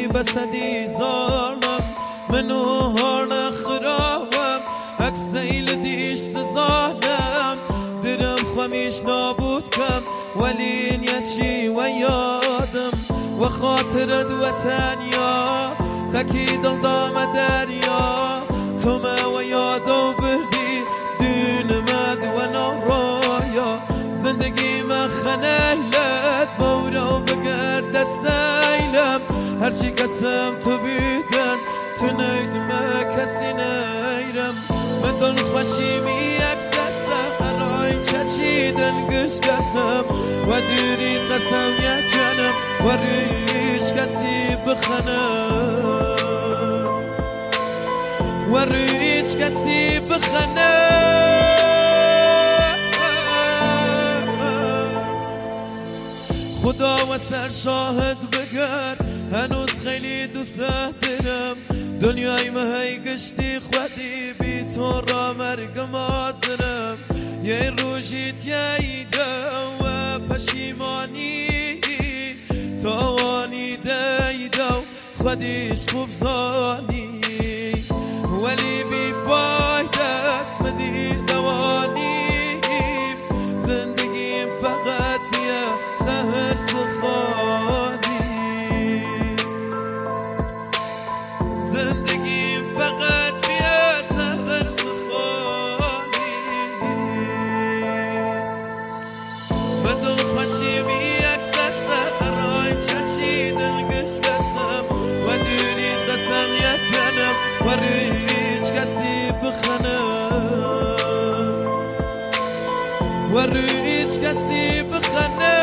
بسدي ظالم منو هارنا خراوم اكسيل ديش ظالم درم خميش نابود كم ولين يشي ويادم وخاطر وتنيا تكيد الضام دريا ثم ويادو بهدي دون مد ونرايا زندگی ما خنیلت بورا و بگرد سیلم هرچی کسم تو بیدن تو نیدم کسی نیرم من دل خوشیمی اکسسم هرای چچیدن گش کسم و دوری قسم یکنم و ریش کسی بخنم و ریش کسی بخنم خدا و سر شاهد بگر هنوز خیلی دوست دارم دنیای مهی گشتی خودی بی تو را مرگم آزرم یه روشیت ییده و پشیمانی توانی دیده و خودیش خوب زانی ولی بی فایده است مدی دوانی زندگیم فقط بیه سهر سخانی زندگیم فقط بیه سهر سخانی بدون خوشیمی اکسر سهرهای چشیدن گش کسم و دورید قسم یکنم و ریچ کسی بخنم و ریچ کسی بخنم